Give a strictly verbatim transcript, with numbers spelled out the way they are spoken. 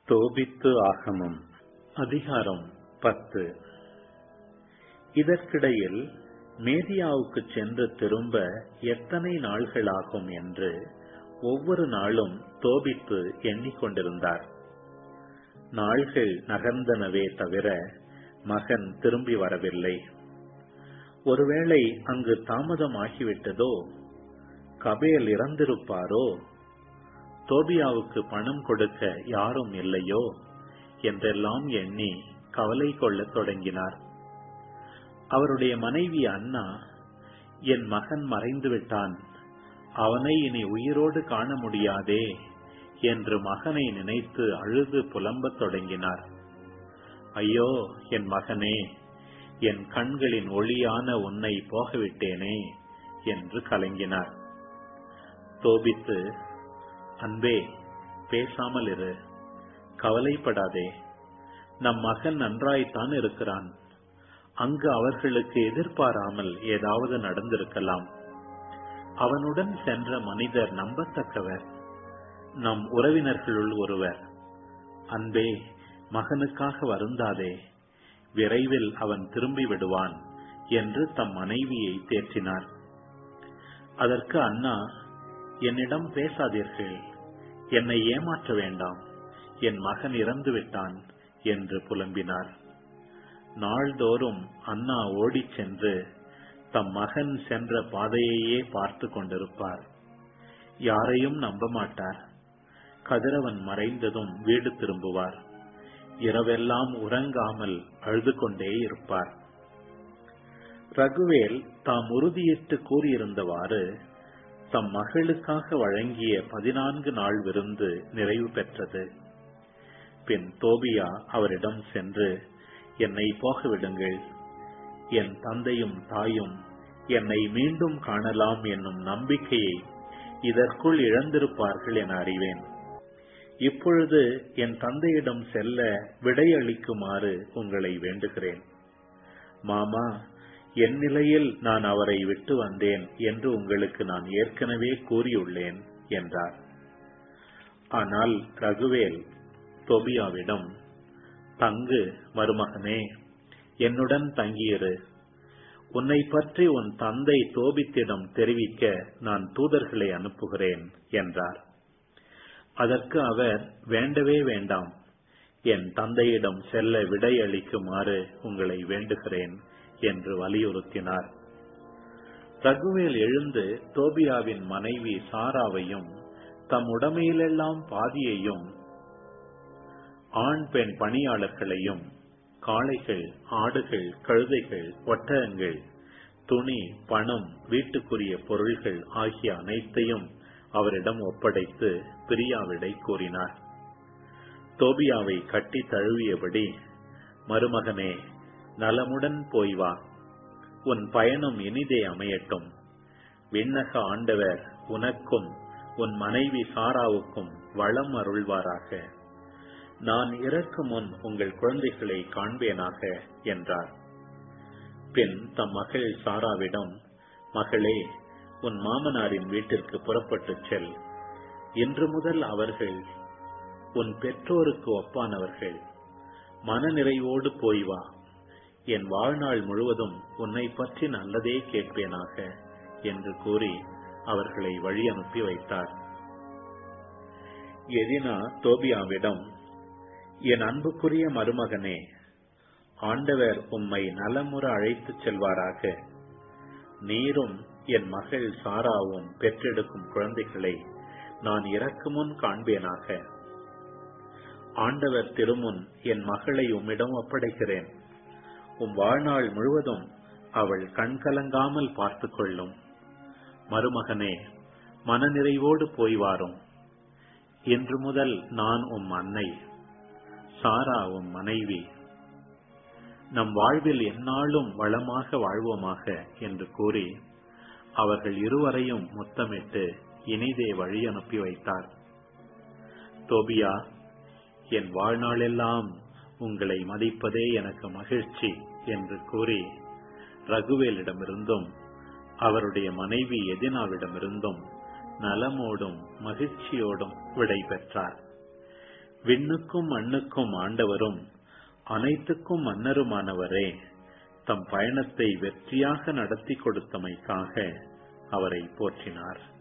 தோபித்து ஆகமம் அதிகாரம் பத்து. இதற்கிடையில் மேதியாவுக்கு சென்று திரும்ப எத்தனை நாள்களாகும் என்று ஒவ்வொரு நாளும் தோபித்து எண்ணிக்கொண்டிருந்தார். நாள்கள் நகர்ந்தனவே தவிர மகன் திரும்பி வரவில்லை. ஒருவேளை அங்கு தாமதமாகிவிட்டதோ, கபேல் இறந்திருப்பாரோ, தோபியாவுக்கு பணம் கொடுக்க யாரும் இல்லையோ என்றெல்லாம் எண்ணி கவலை கொள்ளத் தொடங்கினார். அவருடைய மனைவி அன்னா, என் மகன் மறைந்து விட்டான், அவனை இனி உயிரோடு காண முடியாதே என்று மகனை நினைத்து அழுது புலம்பத் தொடங்கினார். ஐயோ என் மகனே, என் கண்களின் ஒளியான உன்னை போகவிட்டேனே என்று கலங்கினார். தோபித்து, அன்பே, பேசாமல் இரு, கவலைப்படாதே, நம் மகன் நன்றாய்த்தான் இருக்கிறான். அங்கு அவர்களுக்கு எதிர்பாராமல் ஏதாவது நடந்திருக்கலாம். அவனுடன் சென்ற மனிதர் நம்பத்தக்கவர், நம் உறவினர்களுள் ஒருவர். அன்பே, மகனுக்காக வருந்தாதே, விரைவில் அவன் திரும்பி விடுவான் என்று தம் மனைவியை தேற்றினார். அதற்கு அன்னா, என்னிடம் பேசாதீர்கள், என்னை ஏமாற்ற வேண்டாம், என் மகன் இறந்து விட்டான் என்று புலம்பினார். நாள்தோறும் அன்னா ஓடிச் சென்று தம் மகன் சென்ற பாதையையே பார்த்து கொண்டிருப்பார். யாரையும் நம்ப மாட்டார். கதிரவன் மறைந்ததும் வீடு திரும்புவார். இரவெல்லாம் உறங்காமல் அழுது கொண்டே இருப்பார். ரகுவேல் தாம் உறுதியிட்டு கூறியிருந்தவாறு தம் மகளுக்காக வழங்கிய பதினான்கு நாள் விருந்து நிறைவு பெற்றது. பின் தோபியா அவரிடம் சென்று, என்னை போகவிடுங்கள், என் தந்தையும் தாயும் என்னை மீண்டும் காணலாம் என்னும் நம்பிக்கையை இதற்குள் இழந்திருப்பார்கள் என அறிவேன். இப்பொழுது என் தந்தையிடம் செல்ல விடையளிக்குமாறு உங்களை வேண்டுகிறேன். மாமா, என் நிலையில் நான் அவரை விட்டு வந்தேன் என்று உங்களுக்கு நான் ஏற்கனவே கூறியுள்ளேன் என்றார். ஆனால் ரகுவேல் தோபியாவிடம், தங்கு மருமகனே, என்னுடன் தங்கியிரு, உன்னை பற்றி உன் தந்தை தோபித்திடம் தெரிவிக்க நான் தூதர்களை அனுப்புகிறேன் என்றார். அதற்கு அவர், வேண்டவே வேண்டாம், என் தந்தையிடம் செல்ல விடையளிக்குமாறு உங்களை வேண்டுகிறேன் என்று வலியுறுத்தினார். ரகுவேல் எழுந்து தோபியாவின் மனைவி சாராவையும் தம் உடைமையிலெல்லாம் பாதியையும், ஆண் பெண் பணியாளர்களையும், காளைகள், ஆடுகள், கழுதைகள், ஒட்டகங்கள், துணி, பணம், வீட்டுக்குரிய பொருள்கள் ஆகிய அனைத்தையும் அவரிடம் ஒப்படைத்து பிரியாவிடை கூறினார். தோபியாவை கட்டி தழுவியபடி, மருமகனே, நலமுடன் போய் வா, உன் பயணம் இனிதே அமையட்டும், விண்ணக ஆண்டவர் உனக்கும் உன் மனைவி சாராவுக்கும் வளம் அருள்வாராக, நான் இறக்கும் முன் உங்கள் குழந்தைகளை காண்பேனாக என்றார். பின் தம் மகள் சாராவிடம், மகளே, உன் மாமனாரின் வீட்டிற்கு புறப்பட்டு செல், இன்று முதல் அவர்கள் உன் பெற்றோருக்கு ஒப்பானவர்கள், மனநிறைவோடு போய் வா, என் வாழ்நாள் முழுவதும் உன்னை பற்றி நல்லதே கேட்பேனாக என்று கூறி அவர்களை வழி அனுப்பி வைத்தார். எதினா தோபியாவிடம், என் அன்புக்குரிய மருமகனே, ஆண்டவர் உம்மை நலமுற அழைத்துச் செல்வாராக, நீரும் என் மகள் சாராவும் பெற்றெடுக்கும் குழந்தைகளை நான் இறக்கு முன் காண்பேனாக. ஆண்டவர் திருமுன் என் மகளை உம்மிடம் ஒப்படைக்கிறேன். உம் வாழ்நாள் முழுவதும் அவள் கண்கலங்காமல் பார்த்து கொள்ளும். மருமகனே, மனநிறைவோடு போய் வாரும். இன்று முதல் நான் உம் அன்னை, சாரா உம் மனைவி. நம் வாழ்வில் எந்நாளும் வளமாக வாழ்வோமாக என்று கூறி அவர்கள் இருவரையும் முத்தமிட்டு இனிதே வழி அனுப்பி வைத்தார். தோபியா, என் வாழ்நாளெல்லாம் உங்களை மதிப்பதே எனக்கு மகிழ்ச்சி என்று கூறி ரகுவேலிடமிருந்தும் அவருடைய மனைவி எதினாவிடமிருந்தும் நலமோடும் மகிழ்ச்சியோடும் விடை பெற்றார். விண்ணுக்கும் மண்ணுக்கும் ஆண்டவரும் அனைத்துக்கும் மன்னருமானவரே, தம் பயணத்தை வெற்றியாக நடத்தி கொடுத்தமைக்காக அவரை போற்றினார்.